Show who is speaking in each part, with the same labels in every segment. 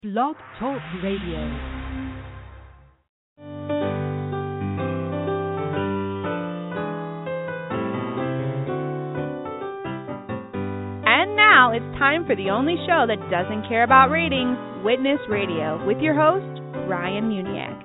Speaker 1: Blog Talk Radio. And now it's time for the only show that doesn't care about ratings, Witness Radio, with your host, Ryan Muniak.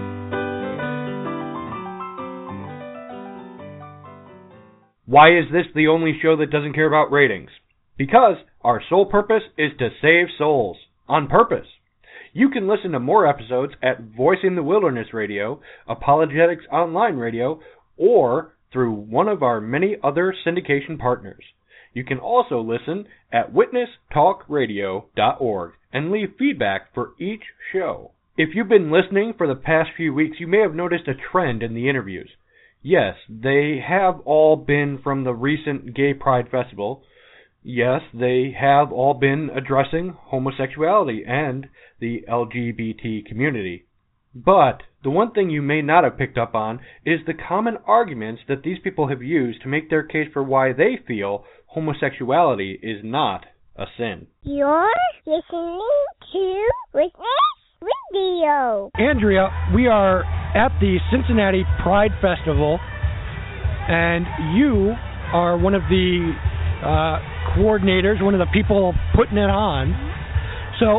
Speaker 2: Why is this the only show that doesn't care about ratings? Because our sole purpose is to save souls. On purpose. You can listen to more episodes at Voicing the Wilderness Radio, Apologetics Online Radio, or through one of our many other syndication partners. You can also listen at witnesstalkradio.org and leave feedback for each show. If you've been listening for the past few weeks, you may have noticed a trend in the interviews. Yes, they have all been from the recent Gay Pride Festival. Yes, they have all been addressing homosexuality and the LGBT community. But the one thing you may not have picked up on is the common arguments that these people have used to make their case for why they feel homosexuality is not a sin.
Speaker 3: You're listening to Witness Radio.
Speaker 4: Andrea, we are at the Cincinnati Pride Festival, and you are one of the coordinators, one of the people putting it on. So,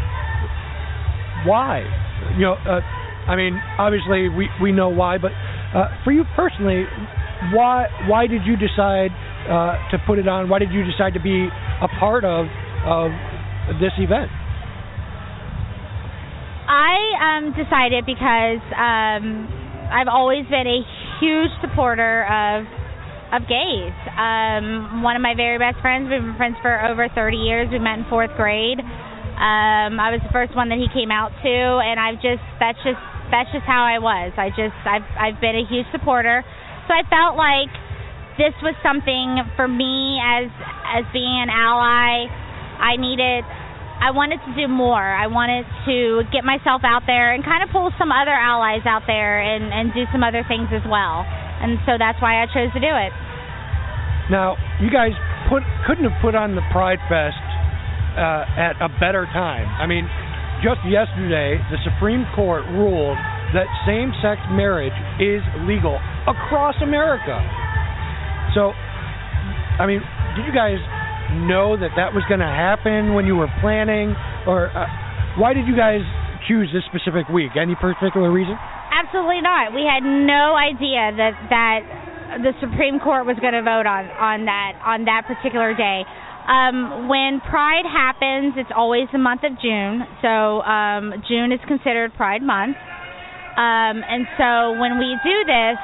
Speaker 4: why? Obviously we know why, but for you personally, why did you decide to put it on? Why did you decide to be a part of this event?
Speaker 5: I decided because I've always been a huge supporter of gays. One of my very best friends, we've been friends for over 30 years. We met in 4th grade. I was the first one that he came out to, and that's just how I was. I've been a huge supporter. So I felt like this was something for me as being an ally. I wanted to do more. I wanted to get myself out there and kind of pull some other allies out there and do some other things as well. And so that's why I chose to do it.
Speaker 4: Now, you guys couldn't have put on the Pride Fest at a better time. I mean, just yesterday, the Supreme Court ruled that same-sex marriage is legal across America. So, I mean, did you guys know that was going to happen when you were planning? Or why did you guys choose this specific week? Any particular reason?
Speaker 5: Absolutely not. We had no idea that the Supreme Court was going to vote on that particular day. When Pride happens, it's always the month of June. So June is considered Pride Month. And so when we do this,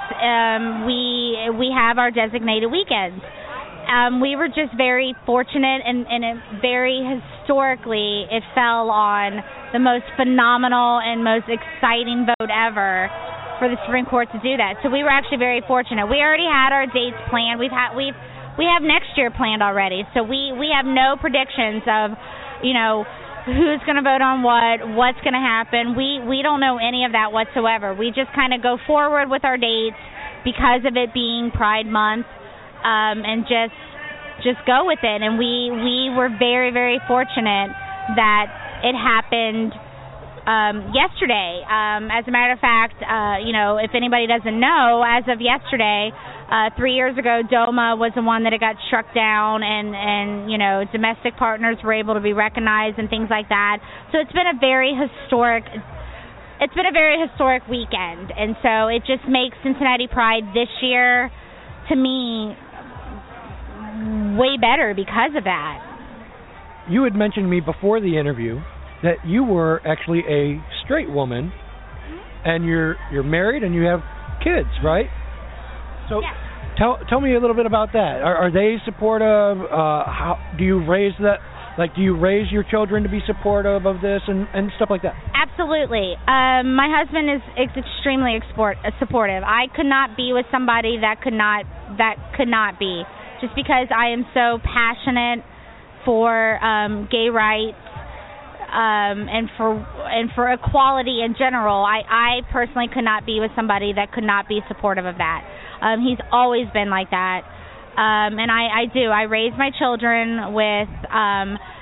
Speaker 5: we have our designated weekends. We were just very fortunate, and very historically, it fell on the most phenomenal and most exciting vote ever for the Supreme Court to do that. So we were actually very fortunate. We already had our dates planned. We have next year planned already. So we have no predictions of, who's going to vote on what's going to happen. We don't know any of that whatsoever. We just kind of go forward with our dates because of it being Pride Month. And just go with it. And we were very, very fortunate that it happened yesterday. As a matter of fact, if anybody doesn't know, as of yesterday, 3 years ago, DOMA was the one that it got struck down, and domestic partners were able to be recognized and things like that. So it's been a very historic weekend, and so it just makes Cincinnati Pride this year, to me, way better because of that.
Speaker 4: You had mentioned to me before the interview that you were actually a straight woman, and you're married and you have kids, right? So
Speaker 5: yes.
Speaker 4: Tell me a little bit about that. Are they supportive? How do you raise that? Like, do you raise your children to be supportive of this and stuff like that?
Speaker 5: Absolutely. My husband is extremely supportive. I could not be with somebody that could not be, just because I am so passionate for gay rights and for equality in general. I personally could not be with somebody that could not be supportive of that. He's always been like that. And I do. I raise my children with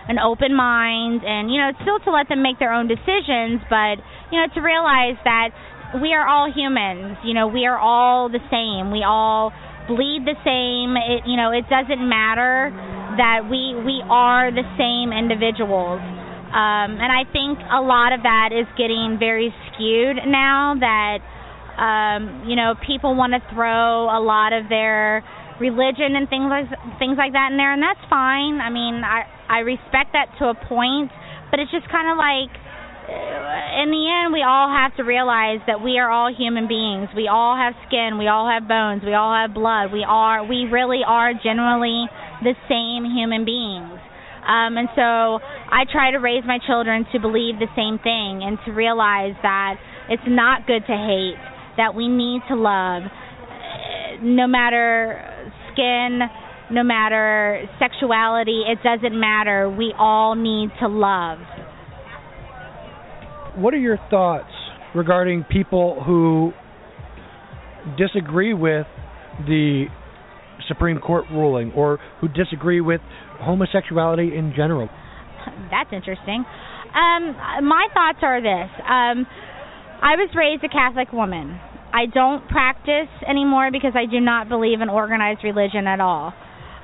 Speaker 5: an open mind, and still to let them make their own decisions, but to realize that we are all humans. We are all the same. We all bleed the same. It doesn't matter that we are the same individuals. And I think a lot of that is getting very skewed now, that people want to throw a lot of their religion and things like that in there, and that's fine. I mean, I respect that to a point, but it's just kind of like, in the end, we all have to realize that we are all human beings. We all have skin. We all have bones. We all have blood. We really are genuinely the same human beings. And so I try to raise my children to believe the same thing and to realize that it's not good to hate, that we need to love. No matter skin, no matter sexuality, it doesn't matter. We all need to love.
Speaker 4: What are your thoughts regarding people who disagree with the Supreme Court ruling, or who disagree with homosexuality in general?
Speaker 5: That's interesting. My thoughts are this. I was raised a Catholic woman. I don't practice anymore because I do not believe in organized religion at all.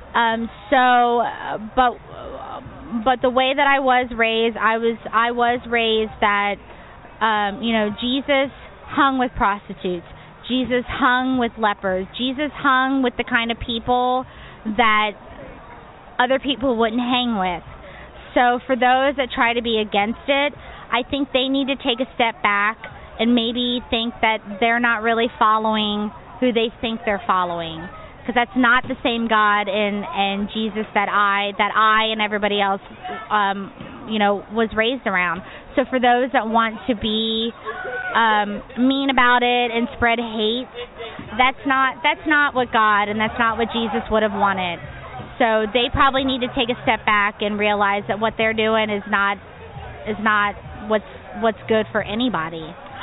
Speaker 5: But the way that I was raised, I was raised that, Jesus hung with prostitutes. Jesus hung with lepers. Jesus hung with the kind of people that other people wouldn't hang with. So for those that try to be against it, I think they need to take a step back and maybe think that they're not really following who they think they're following. Because that's not the same God and Jesus that I and everybody else, was raised around. So for those that want to be mean about it and spread hate, that's not what God and that's not what Jesus would have wanted. So they probably need to take a step back and realize that what they're doing is not what's good for anybody.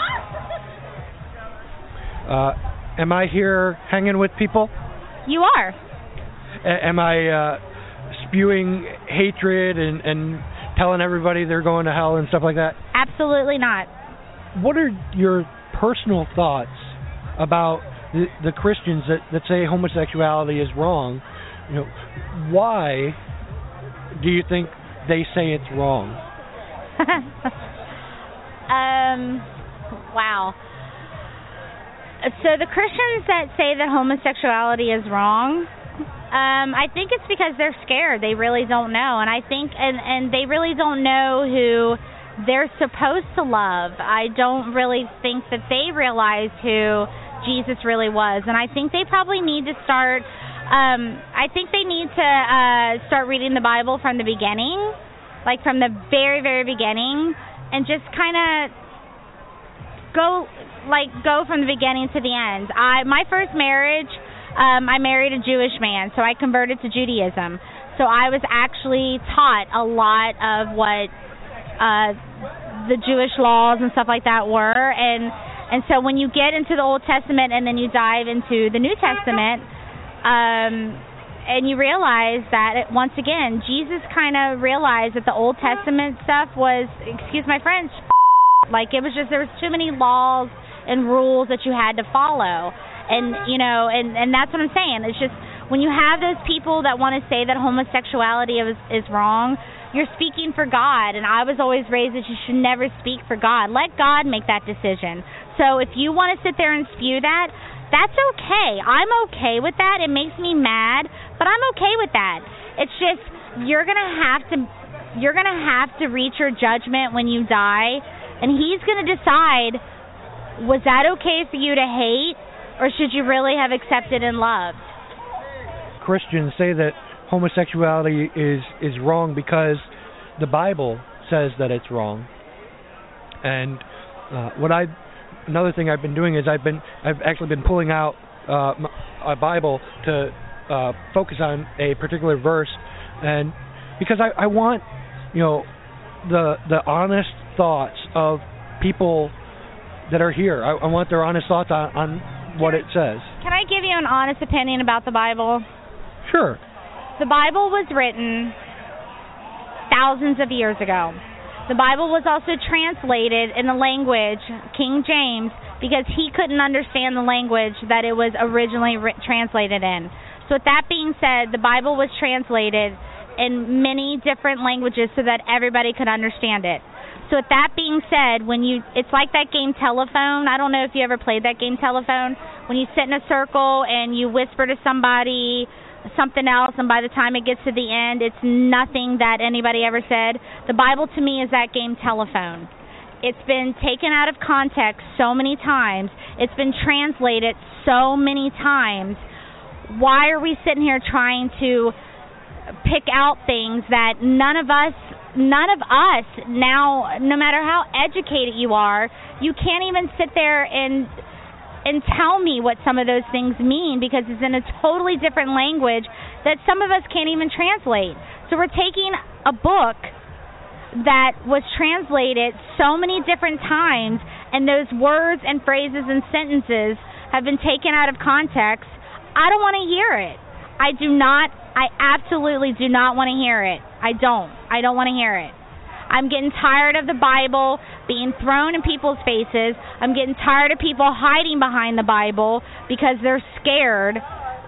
Speaker 4: Am I here hanging with people?
Speaker 5: You are.
Speaker 4: Am I spewing hatred and telling everybody they're going to hell and stuff like that?
Speaker 5: Absolutely not.
Speaker 4: What are your personal thoughts about the Christians that say homosexuality is wrong? Why do you think they say it's wrong?
Speaker 5: Wow. So the Christians that say that homosexuality is wrong, I think it's because they're scared. They really don't know. And I think, and they really don't know who they're supposed to love. I don't really think that they realize who Jesus really was. And I think they probably need to start, start reading the Bible from the beginning, like from the very, very beginning, and just kind of go from the beginning to the end. My first marriage, I married a Jewish man, so I converted to Judaism. So I was actually taught a lot of what the Jewish laws and stuff like that were, and so when you get into the Old Testament and then you dive into the New Testament, and you realize that once again, Jesus kind of realized that the Old Testament stuff was, excuse my French, like it was just, there was too many laws and rules that you had to follow. And that's what I'm saying. It's just, when you have those people that want to say that homosexuality is wrong, you're speaking for God. And I was always raised that you should never speak for God. Let God make that decision. So if you want to sit there and spew that, that's okay. I'm okay with that. It makes me mad, but I'm okay with that. It's just, you're gonna have to reach your judgment when you die, and He's gonna decide, was that okay for you to hate, or should you really have accepted and loved?
Speaker 4: Christians say that homosexuality is wrong because the Bible says that it's wrong. And another thing I've been doing is I've actually been pulling out a Bible to focus on a particular verse, and because I want the honest thoughts of people that are here. I want their honest thoughts on what it says.
Speaker 5: Can I give you an honest opinion about the Bible?
Speaker 4: Sure.
Speaker 5: The Bible was written thousands of years ago. The Bible was also translated in the language, King James, because he couldn't understand the language that it was originally translated in. So with that being said, the Bible was translated in many different languages so that everybody could understand it. So with that being said, it's like that game Telephone. I don't know if you ever played that game Telephone. When you sit in a circle and you whisper to somebody something else, and by the time it gets to the end, it's nothing that anybody ever said. The Bible to me is that game Telephone. It's been taken out of context so many times. It's been translated so many times. Why are we sitting here trying to pick out things that none of us now, no matter how educated you are, you can't even sit there and tell me what some of those things mean, because it's in a totally different language that some of us can't even translate. So we're taking a book that was translated so many different times, and those words and phrases and sentences have been taken out of context. I don't want to hear it. I absolutely do not want to hear it. I don't want to hear it. I'm getting tired of the Bible being thrown in people's faces. I'm getting tired of people hiding behind the Bible because they're scared.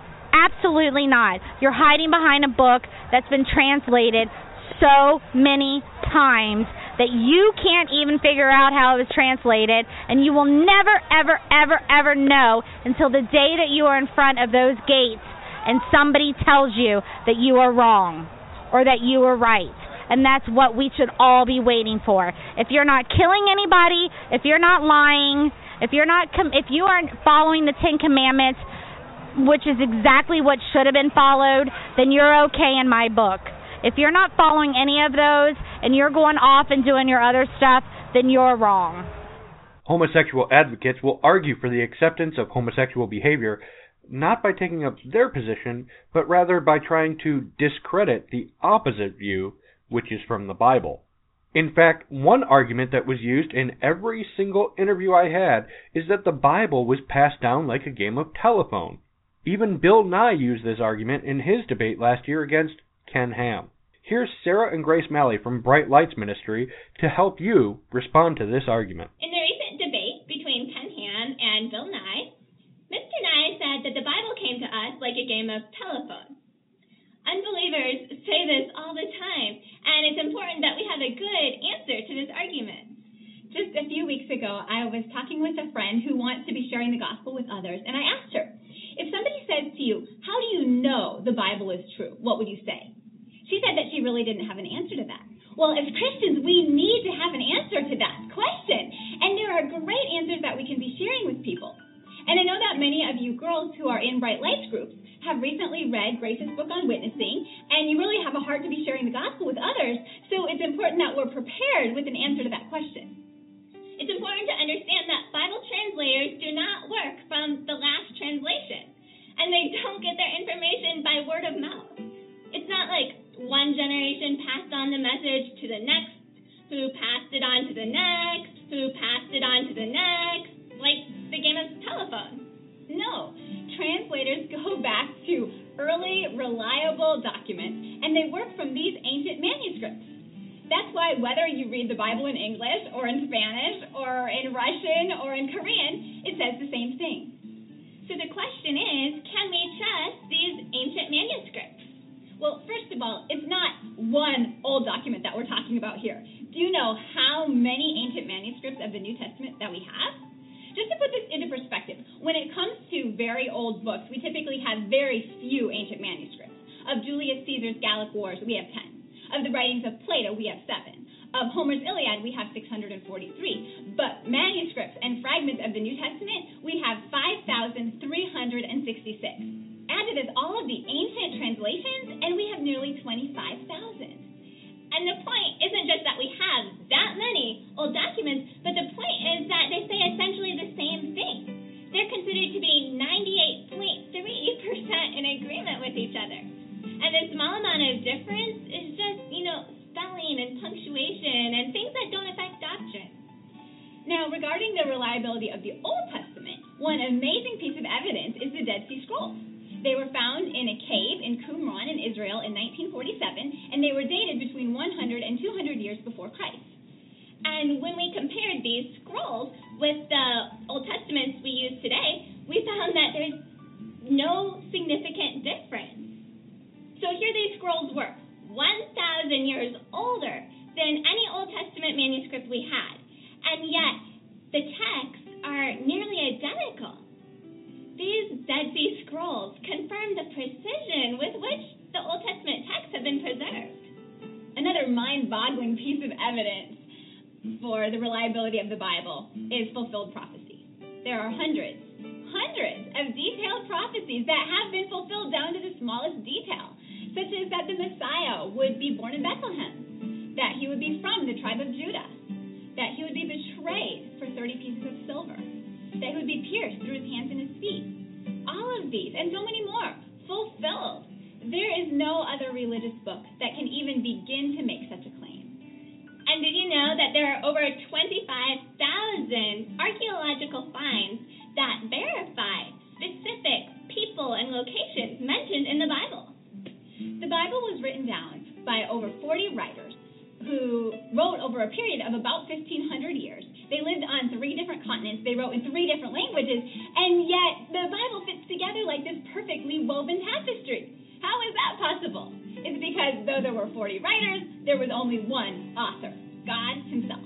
Speaker 5: Absolutely not. You're hiding behind a book that's been translated so many times that you can't even figure out how it was translated, and you will never, ever, ever, ever know until the day that you are in front of those gates and somebody tells you that you are wrong or that you are right. And that's what we should all be waiting for. If you're not killing anybody, if you're not lying, if you aren't following the 10 Commandments, which is exactly what should have been followed, then you're okay in my book. If you're not following any of those and you're going off and doing your other stuff, then you're wrong.
Speaker 2: Homosexual advocates will argue for the acceptance of homosexual behavior, not by taking up their position, but rather by trying to discredit the opposite view, which is from the Bible. In fact, one argument that was used in every single interview I had is that the Bible was passed down like a game of telephone. Even Bill Nye used this argument in his debate last year against Ken Ham. Here's Sarah and Grace Malley from Bright Lights Ministry to help you respond to this argument.
Speaker 6: In the recent debate between Ken Ham and Bill Nye, Mr. Nye said that the Bible came to us like a game of telephone. Unbelievers say this all the time, and it's important that we have a good answer to this argument. Just a few weeks ago, I was talking with a friend who wants to be sharing the gospel with others, and I asked her, if somebody says to you, how do you know the Bible is true, what would you say? She said that she really didn't have an answer to that. Well, as Christians, we need to have an answer to that question, and there are great answers that we can be sharing with people. And I know that many of you girls who are in Bright Lights groups have recently read Grace's book on witnessing, and you really have a heart to be sharing the gospel with others, so it's important that we're prepared with an answer to that question. It's important to understand that Bible translators do not work from the last translation, and they don't get their information by word of mouth. It's not like one generation passed on the message to the next, who passed it on to the next, who passed it on to the next, like the game of telephone. No, translators go back to early, reliable documents, and they work from these ancient manuscripts. That's why whether you read the Bible in English or in Spanish or in Russian or in Korean, it says the same thing. So the question is, can we trust these ancient manuscripts? Well, first of all, it's not one old document that we're talking about here. Do you know how many ancient manuscripts of the New Testament that we have? Just to put this into perspective, when it comes to very old books, we typically have very few ancient manuscripts. Of Julius Caesar's Gallic Wars, we have 10. Of the writings of Plato, we have 7. Of Homer's Iliad, we have 643. But manuscripts and fragments of the New Testament, we have 5,366. Added as all of the ancient translations, and we have nearly 25,000. And the point isn't just that we have that many old documents, but the point is that they say essentially the same thing. They're considered to be 98.3% in agreement with each other. And the small amount of difference is just, spelling and punctuation and things that don't affect doctrine. Now, regarding the reliability of the Old Testament, one amazing piece of evidence is the Dead Sea Scrolls. They were found in a cave in Qumran in Israel in 1947, and they were dated between 100 and 200 years before Christ. And when we compared these scrolls with the Old Testaments we use today, we found that there's no significant difference. So here these scrolls were, 1,000 years older than any Old Testament manuscript we had, and yet the texts are nearly identical. These Dead Sea Scrolls confirm the precision with which the Old Testament texts have been preserved. Another mind-boggling piece of evidence for the reliability of the Bible is fulfilled prophecy. There are hundreds of detailed prophecies that have been fulfilled down to the smallest detail, such as that the Messiah would be born in Bethlehem, that he would be from the tribe of Judah, that he would be betrayed for 30 pieces of silver, that he would be pierced through his hands and his feet. All of these, and so many more, fulfilled. There is no other religious book that can even begin to make such a claim. And did you know that there are over 25,000 archaeological finds that verify specific people and locations mentioned in the Bible? The Bible was written down by over 40 writers who wrote over a period of about 1,500 years. They lived on 3 different continents. They wrote in 3 different languages, and yet the Bible fits together like this perfectly woven tapestry. How is that possible? It's because though there were 40 writers, there was only one author, God himself.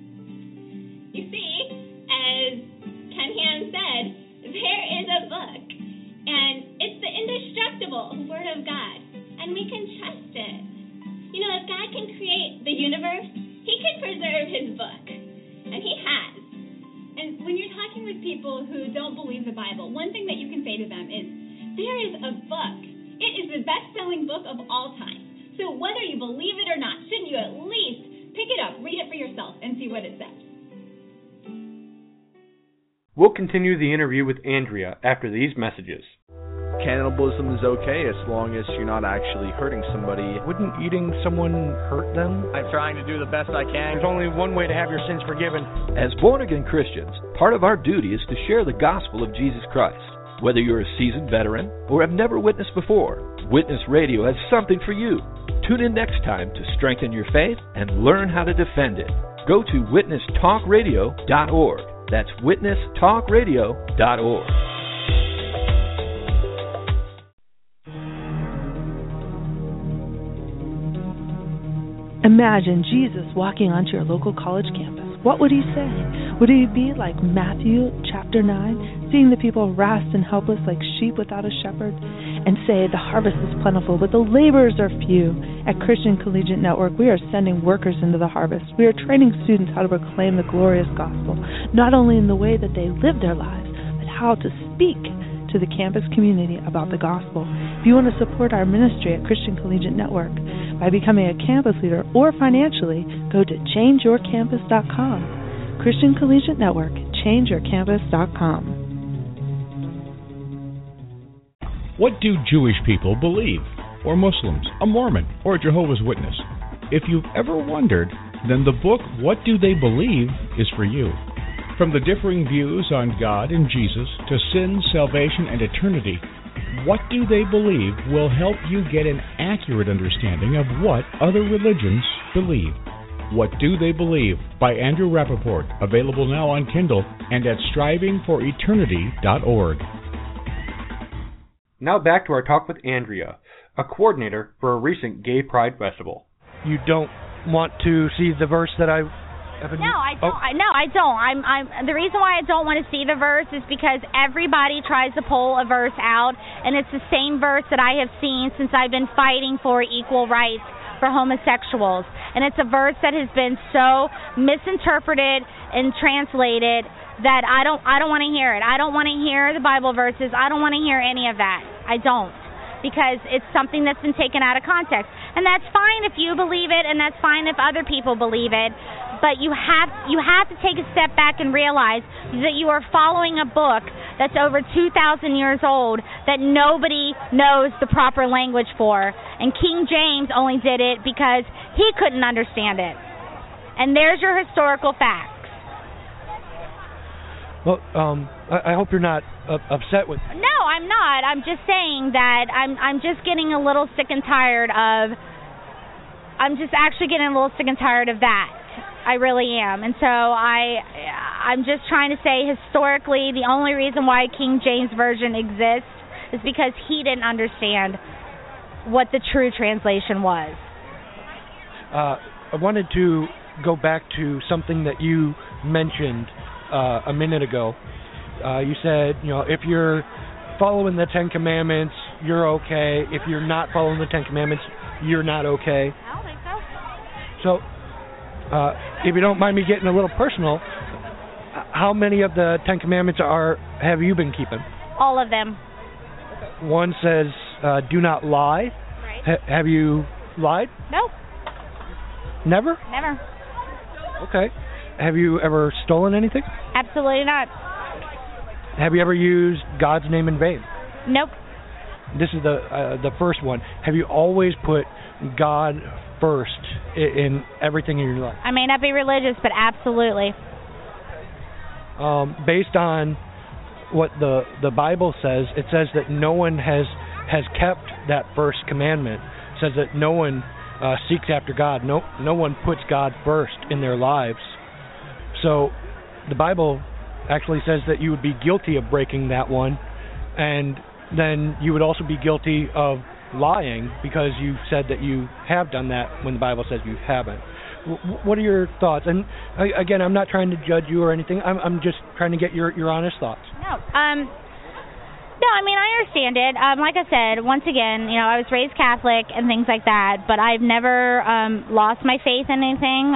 Speaker 6: You see, as Ken Ham said, there is a book, and it's the indestructible Word of God, and we can trust it. You know, if God can create the universe, he can preserve his book, and he has. And when you're talking with people who don't believe the Bible, one thing that you can say to them is, there is a book. It is the best-selling book of all time. So whether you believe it or not, shouldn't you at least pick it up, read it for yourself, and see what it says?
Speaker 2: We'll continue the interview with Andrea after these messages.
Speaker 7: Cannibalism is okay as long as you're not actually hurting somebody.
Speaker 4: Wouldn't eating someone hurt them?
Speaker 7: I'm trying to do the best I can.
Speaker 4: There's only one way to have your sins forgiven.
Speaker 8: As born-again Christians, part of our duty is to share the gospel of Jesus Christ. Whether you're a seasoned veteran or have never witnessed before, Witness Radio has something for you. Tune in next time to strengthen your faith and learn how to defend it. Go to witnesstalkradio.org. That's witnesstalkradio.org.
Speaker 9: Imagine Jesus walking onto your local college campus. What would he say? Would he be like Matthew chapter 9, seeing the people harassed and helpless like sheep without a shepherd, and say, the harvest is plentiful, but the laborers are few? At Christian Collegiate Network, we are sending workers into the harvest. We are training students how to proclaim the glorious gospel, not only in the way that they live their lives, but how to speak to the campus community about the gospel. If you want to support our ministry at Christian Collegiate Network by becoming a campus leader or financially, go to changeyourcampus.com. Christian Collegiate Network, changeyourcampus.com.
Speaker 10: What do Jewish people believe? Or Muslims, a Mormon, or a Jehovah's Witness? If you've ever wondered, then the book What Do They Believe is for you. From the differing views on God and Jesus to sin, salvation, and eternity, What Do They Believe will help you get an accurate understanding of what other religions believe. What Do They Believe by Andrew Rappaport, available now on Kindle and at strivingforeternity.org.
Speaker 2: Now back to our talk with Andrea, a coordinator for a recent Gay Pride Festival.
Speaker 4: You don't want to see the verse that I...
Speaker 5: No, I don't. No, I don't. I'm. The reason why I don't want to see the verse is because everybody tries to pull a verse out, and it's the same verse that I have seen since I've been fighting for equal rights for homosexuals. And it's a verse that has been so misinterpreted and translated that I don't want to hear it. I don't want to hear the Bible verses. I don't want to hear any of that. I don't. Because it's something that's been taken out of context. And that's fine if you believe it, and that's fine if other people believe it. But you have to take a step back and realize that you are following a book that's over 2,000 years old that nobody knows the proper language for. And King James only did it because he couldn't understand it. And there's your historical facts.
Speaker 4: Well, I hope you're not upset with.
Speaker 5: No, I'm not. I'm just saying that I'm just getting a little sick and tired of. I'm just actually getting a little sick and tired of that. I really am. And so I'm just trying to say historically the only reason why King James Version exists is because he didn't understand what the true translation was.
Speaker 4: I wanted to go back to something that you mentioned a minute ago. You said, if you're following the Ten Commandments, you're okay. If you're not following the Ten Commandments, you're not okay.
Speaker 5: I don't think so.
Speaker 4: So, if you don't mind me getting a little personal, how many of the Ten Commandments have you been keeping?
Speaker 5: All of them.
Speaker 4: One says, do not lie.
Speaker 5: Right.
Speaker 4: Have you lied?
Speaker 5: No.
Speaker 4: Never?
Speaker 5: Never.
Speaker 4: Okay. Have you ever stolen anything?
Speaker 5: Absolutely not.
Speaker 4: Have you ever used God's name in vain?
Speaker 5: Nope.
Speaker 4: This is the first one. Have you always put God first in everything in your life?
Speaker 5: I may not be religious, but absolutely.
Speaker 4: Based on what the Bible says, it says that no one has kept that first commandment. It says that no one seeks after God. No one puts God first in their lives. So the Bible actually says that you would be guilty of breaking that one, and then you would also be guilty of lying because you said that you have done that when the Bible says you haven't. What are your thoughts? And again, I'm not trying to judge you or anything. I'm just trying to get your honest thoughts.
Speaker 5: No, I mean, I understand it. Like I said, once again, I was raised Catholic and things like that, but I've never lost my faith in anything.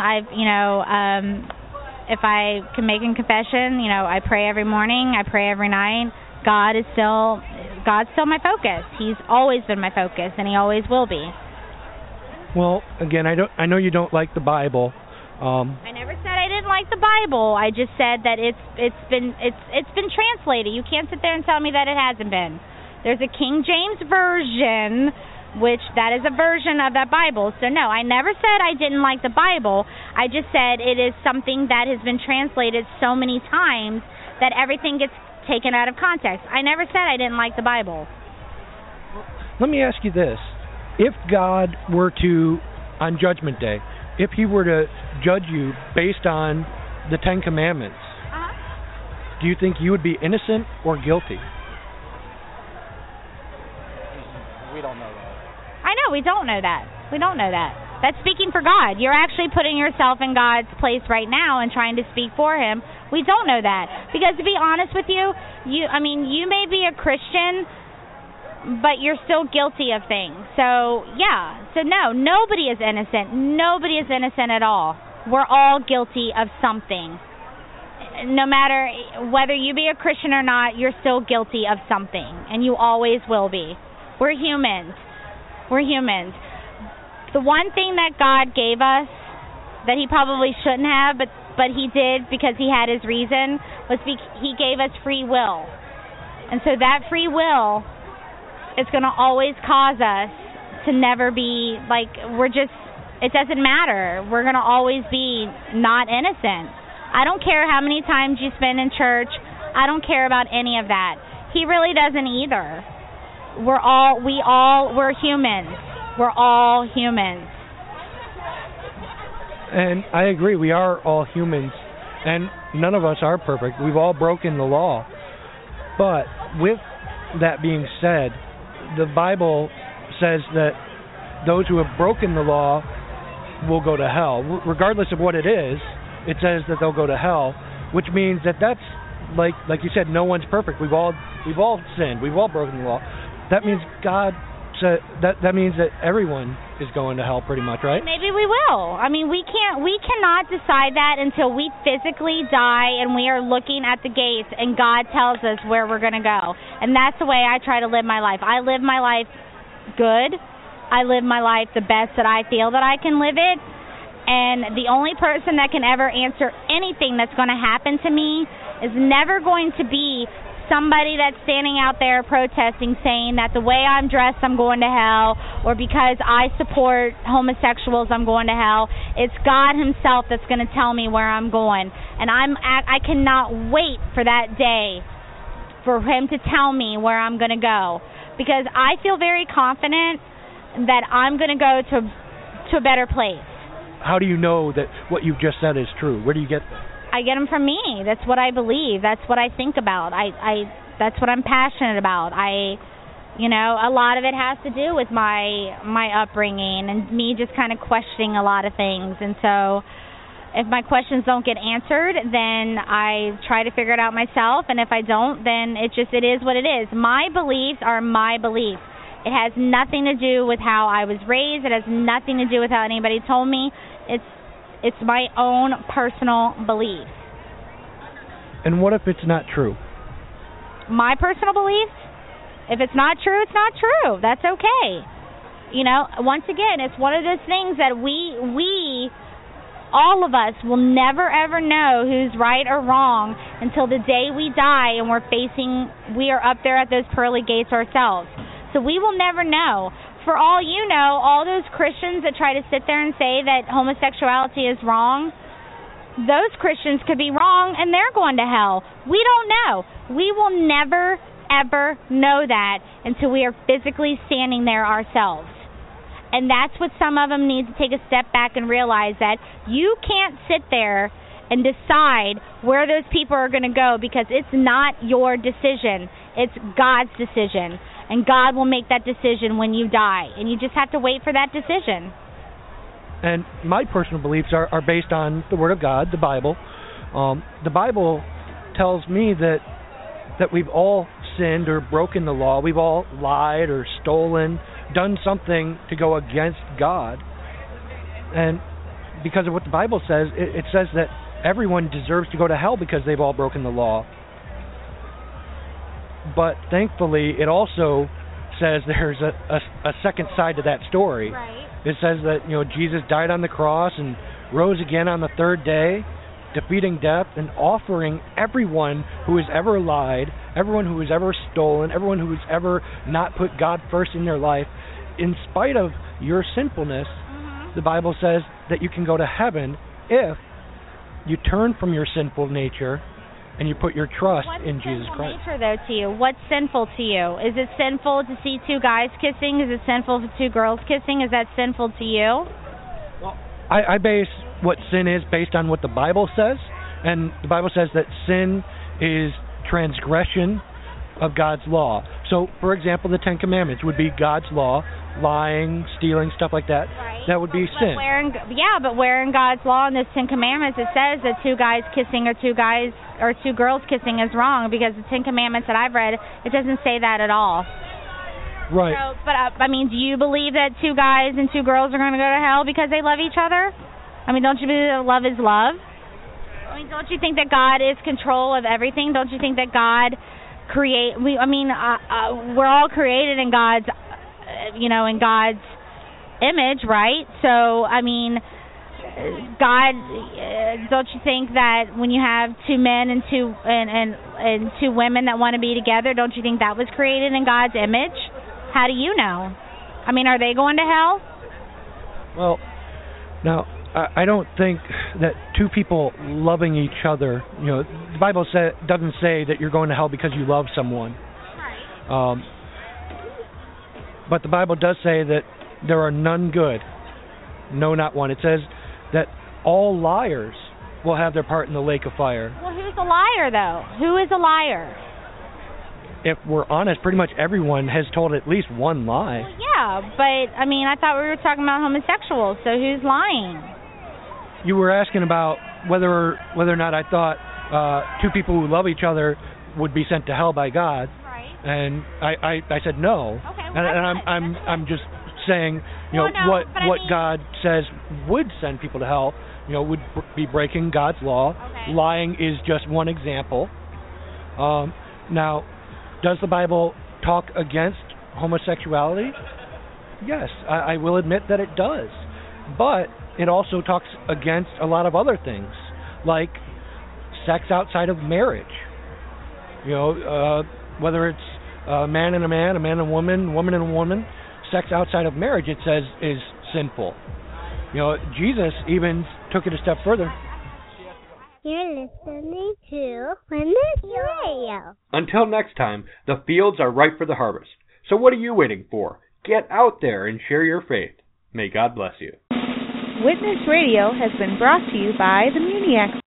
Speaker 5: If I can make a confession, I pray every morning, I pray every night. God's still my focus. He's always been my focus, and he always will be.
Speaker 4: Well, again, I know you don't like the Bible.
Speaker 5: I never said I didn't like the Bible. I just said that it's been translated. You can't sit there and tell me that it hasn't been. There's a King James Version, which that is a version of that Bible. So no, I never said I didn't like the Bible. I just said it is something that has been translated so many times that everything gets taken out of context. I never said I didn't like the Bible.
Speaker 4: Let me ask you this. If God were to, on Judgment Day, if he were to judge you based on the Ten Commandments, do you think you would be innocent or guilty?
Speaker 2: We don't know that.
Speaker 5: I know, we don't know that. We don't know that. That's speaking for God. You're actually putting yourself in God's place right now and trying to speak for him. We don't know that. Because to be honest with you, you may be a Christian, but you're still guilty of things. So, yeah. So, no, nobody is innocent. Nobody is innocent at all. We're all guilty of something. No matter whether you be a Christian or not, you're still guilty of something. And you always will be. We're humans. We're humans. The one thing that God gave us that he probably shouldn't have, but he did because he had his reason, was he gave us free will. And so that free will is going to always cause us to never be, it doesn't matter. We're going to always be not innocent. I don't care how many times you spend in church. I don't care about any of that. He really doesn't either. We're humans. We're all humans.
Speaker 4: And I agree, we are all humans, and none of us are perfect. We've all broken the law. But with that being said, the Bible says that those who have broken the law will go to hell. Regardless of what it is, it says that they'll go to hell, which means that's like you said, no one's perfect. We've all sinned. We've all broken the law. That means God said that means that everyone is going to hell pretty much, right?
Speaker 5: Maybe we will. I mean, we cannot decide that until we physically die and we are looking at the gates and God tells us where we're going to go. And that's the way I try to live my life. I live my life good. I live my life the best that I feel that I can live it. And the only person that can ever answer anything that's going to happen to me is never going to be somebody that's standing out there protesting, saying that the way I'm dressed, I'm going to hell, or because I support homosexuals, I'm going to hell. It's God himself that's going to tell me where I'm going. And I cannot wait for that day for him to tell me where I'm going to go, because I feel very confident that I'm going to go to a better place.
Speaker 4: How do you know that what you've just said is true? Where do you get that?
Speaker 5: I get them from me. That's what I believe. That's what I think about. That's what I'm passionate about. A lot of it has to do with my upbringing and me just kind of questioning a lot of things. And so if my questions don't get answered, then I try to figure it out myself. And if I don't, then it is what it is. My beliefs are my beliefs. It has nothing to do with how I was raised. It has nothing to do with how anybody told me. It's my own personal beliefs.
Speaker 4: And what if it's not true?
Speaker 5: My personal beliefs? If it's not true, it's not true. That's okay. Once again, it's one of those things that we all of us will never ever know who's right or wrong until the day we die and we are up there at those pearly gates ourselves. So we will never know. For all you know, all those Christians that try to sit there and say that homosexuality is wrong, those Christians could be wrong and they're going to hell. We don't know. We will never, ever know that until we are physically standing there ourselves. And that's what some of them need to take a step back and realize, that you can't sit there and decide where those people are going to go, because it's not your decision. It's God's decision. And God will make that decision when you die. And you just have to wait for that decision.
Speaker 4: And my personal beliefs are based on the Word of God, the Bible. The Bible tells me that we've all sinned or broken the law. We've all lied or stolen, done something to go against God. And because of what the Bible says, it says that everyone deserves to go to hell because they've all broken the law. But thankfully, it also says there's a second side to that story.
Speaker 5: Right.
Speaker 4: It says that Jesus died on the cross and rose again on the third day, defeating death and offering everyone who has ever lied, everyone who has ever stolen, everyone who has ever not put God first in their life, in spite of your sinfulness. The Bible says that you can go to heaven if you turn from your sinful nature and you put your trust in Jesus Christ.
Speaker 5: What's sinful nature, though, to you? What's sinful to you? Is it sinful to see two guys kissing? Is it sinful for two girls kissing? Is that sinful to you?
Speaker 4: Well, I base what sin is based on what the Bible says, and the Bible says that sin is transgression of God's law. So, for example, the Ten Commandments would be God's law. Lying, stealing, stuff like that.
Speaker 5: Right.
Speaker 4: That would be sin.
Speaker 5: But where in God's law in those Ten Commandments it says that two guys kissing or two girls kissing is wrong, because the Ten Commandments that I've read, it doesn't say that at all.
Speaker 4: Right.
Speaker 5: So, but do you believe that two guys and two girls are going to go to hell because they love each other? Don't you believe that love is love? Don't you think that God is control of everything? Don't you think that God we're all created in God's in God's image, right? So, God, don't you think that when you have two men and two women that want to be together, don't you think that was created in God's image? How do you know? Are they going to hell?
Speaker 4: Well, now, I don't think that two people loving each other, the Bible doesn't say that you're going to hell because you love someone.
Speaker 5: Right.
Speaker 4: But the Bible does say that there are none good, no, not one. It says that all liars will have their part in the lake of fire.
Speaker 5: Well, who's a liar, though? Who is a liar?
Speaker 4: If we're honest, pretty much everyone has told at least one lie.
Speaker 5: Well, yeah, but, I thought we were talking about homosexuals, so who's lying?
Speaker 4: You were asking about whether or not I thought two people who love each other would be sent to hell by God. And I said no.
Speaker 5: Okay, well,
Speaker 4: and I'm just saying, what God says would send people to hell, would be breaking God's law.
Speaker 5: Okay.
Speaker 4: Lying is just one example. Now, does the Bible talk against homosexuality? Yes, I will admit that it does. But it also talks against a lot of other things, like sex outside of marriage. Whether it's a man and a man, a man and a woman and a woman, sex outside of marriage, it says, is sinful. Jesus even took it a step further.
Speaker 3: You're listening to Witness Radio.
Speaker 2: Until next time, the fields are ripe for the harvest. So what are you waiting for? Get out there and share your faith. May God bless you.
Speaker 1: Witness Radio has been brought to you by the Muniacs.